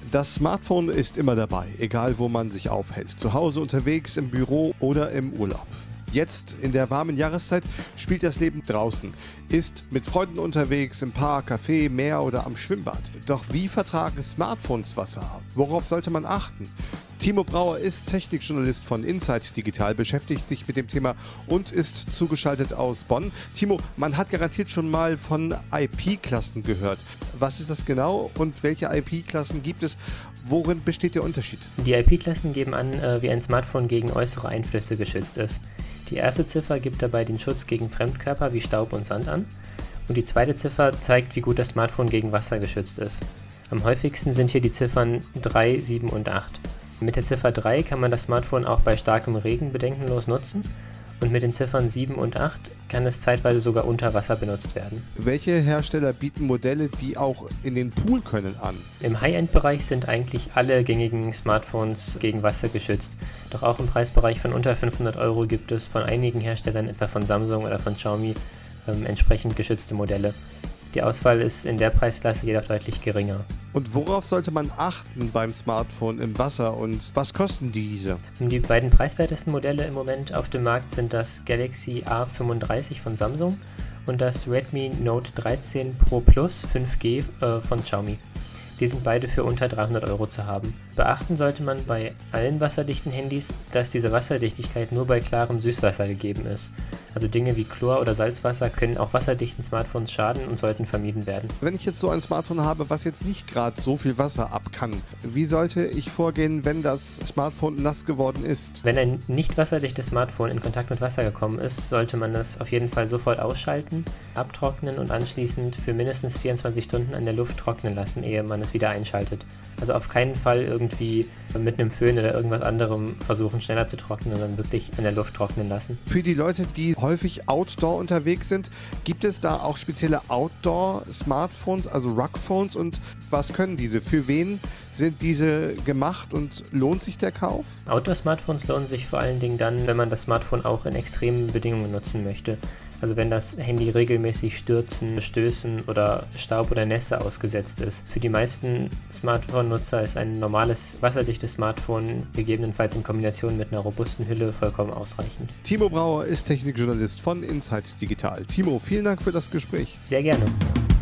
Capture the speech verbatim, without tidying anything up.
Das Smartphone ist immer dabei, egal wo man sich aufhält. Zu Hause, unterwegs, im Büro oder im Urlaub. Jetzt, in der warmen Jahreszeit, spielt das Leben draußen. Ist mit Freunden unterwegs, im Park, Café, Meer oder am Schwimmbad. Doch wie vertragen Smartphones Wasser? Worauf sollte man achten? Timo Brauer ist Technikjournalist von Insight Digital, beschäftigt sich mit dem Thema und ist zugeschaltet aus Bonn. Timo, man hat garantiert schon mal von I P-Klassen gehört. Was ist das genau und welche I P-Klassen gibt es? Worin besteht der Unterschied? Die I P-Klassen geben an, wie ein Smartphone gegen äußere Einflüsse geschützt ist. Die erste Ziffer gibt dabei den Schutz gegen Fremdkörper wie Staub und Sand an. Und die zweite Ziffer zeigt, wie gut das Smartphone gegen Wasser geschützt ist. Am häufigsten sind hier die Ziffern drei, sieben und acht. Mit der Ziffer drei kann man das Smartphone auch bei starkem Regen bedenkenlos nutzen und mit den Ziffern sieben und acht kann es zeitweise sogar unter Wasser benutzt werden. Welche Hersteller bieten Modelle, die auch in den Pool können, an? Im High-End-Bereich sind eigentlich alle gängigen Smartphones gegen Wasser geschützt. Doch auch im Preisbereich von unter fünfhundert Euro gibt es von einigen Herstellern, etwa von Samsung oder von Xiaomi, ähm, entsprechend geschützte Modelle. Die Auswahl ist in der Preisklasse jedoch deutlich geringer. Und worauf sollte man achten beim Smartphone im Wasser und was kosten diese? Die beiden preiswertesten Modelle im Moment auf dem Markt sind das Galaxy A fünfunddreißig von Samsung und das Redmi Note dreizehn Pro Plus fünf G äh, von Xiaomi. Die sind beide für unter dreihundert Euro zu haben. Beachten sollte man bei allen wasserdichten Handys, dass diese Wasserdichtigkeit nur bei klarem Süßwasser gegeben ist. Also Dinge wie Chlor oder Salzwasser können auch wasserdichten Smartphones schaden und sollten vermieden werden. Wenn ich jetzt so ein Smartphone habe, was jetzt nicht gerade so viel Wasser ab kann, wie sollte ich vorgehen, wenn das Smartphone nass geworden ist? Wenn ein nicht wasserdichtes Smartphone in Kontakt mit Wasser gekommen ist, sollte man das auf jeden Fall sofort ausschalten, abtrocknen und anschließend für mindestens vierundzwanzig Stunden an der Luft trocknen lassen, ehe man es wieder einschaltet. Also auf keinen Fall irgendwie mit einem Föhn oder irgendwas anderem versuchen schneller zu trocknen, sondern wirklich an der Luft trocknen lassen. Für die Leute, die häufig Outdoor unterwegs sind, gibt es da auch spezielle Outdoor-Smartphones, also Rugphones, und was können diese? Für wen sind diese gemacht und lohnt sich der Kauf? Outdoor-Smartphones lohnen sich vor allen Dingen dann, wenn man das Smartphone auch in extremen Bedingungen nutzen möchte. Also wenn das Handy regelmäßig Stürzen, Stößen oder Staub oder Nässe ausgesetzt ist. Für die meisten Smartphone-Nutzer ist ein normales, wasserdichtes Smartphone gegebenenfalls in Kombination mit einer robusten Hülle vollkommen ausreichend. Timo Brauer ist Technikjournalist von Insight Digital. Timo, vielen Dank für das Gespräch. Sehr gerne.